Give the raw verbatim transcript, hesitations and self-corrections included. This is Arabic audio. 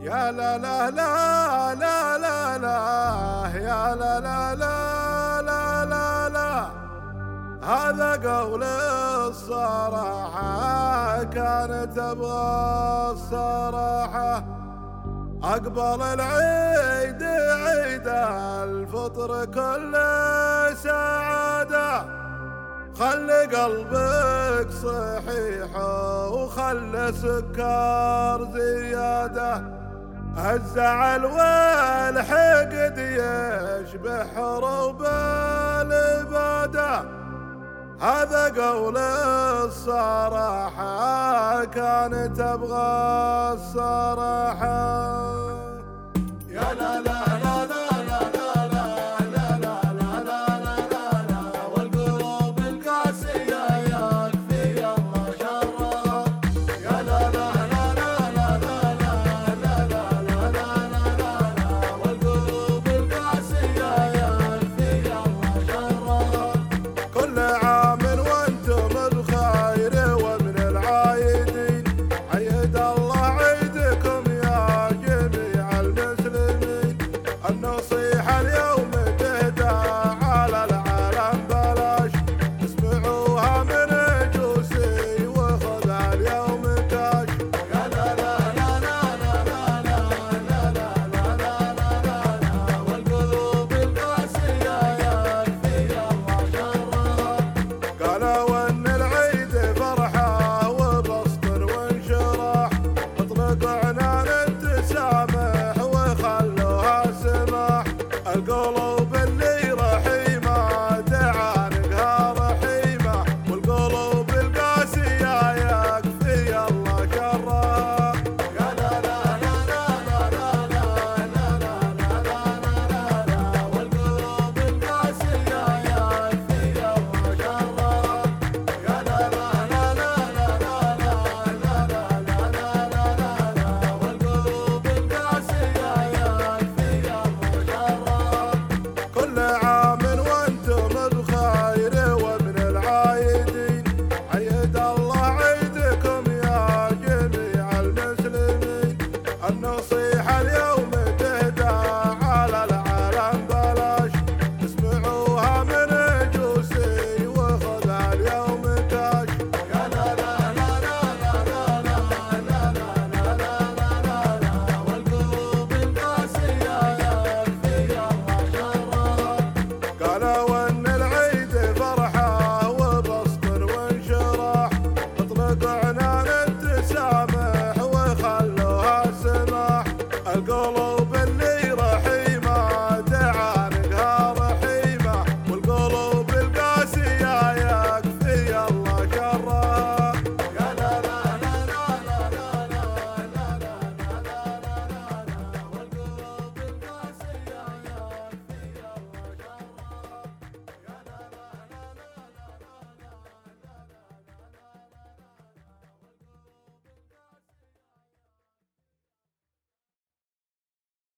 يا لا لا لا لا لا لا يا لا لا لا لا لا لا. هذا قول الصراحة، كانت أبغى الصراحة. أقبل العيد عيد الفطر كل سعادة، خلي قلبك صحيح وخلي سكر زيادة. الزعل والحقد يشبه حروب الإبادة، هذا قول الصراحة، كانت أبغى الصراحة. يا لا لا لا لا القلوب اللي رحيمة تعانقها رحيمة، والقلوب القاسية يكفي الله شرها. يا لا لا لا لا لا لا لا لا لا لا، والقلوب القاسية يكفي الله شرها. يا لا لا لا لا لا لا لا لا لا، والقلوب القاسية يكفي الله شرها. كل عام وانتم بخير ومن العايدين، عيد الله عيدكم يا جميع المسلمين. النصيحة اليوم تهدى على العالم بلاش، اسمعوها من جوسي وخذها اليوم كاش. يا لا لا لا لا لا لا لا لا لا، والقلوب القاسية يكفي الله شرها. قالوا ان العيد فرحة وبسط وانشراح، اطلقوا عنان التسامح وخلوها سماح. القلوب